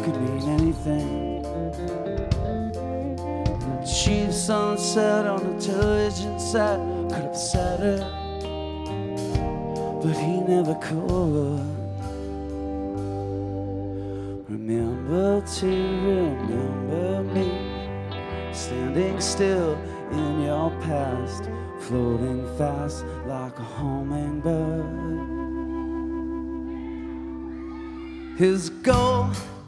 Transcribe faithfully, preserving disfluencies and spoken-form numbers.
could mean anything. And a cheap sunset on a television set could upset her, but he never could. Remember to remember me, standing still in your past, floating fast like a hummingbird. His goal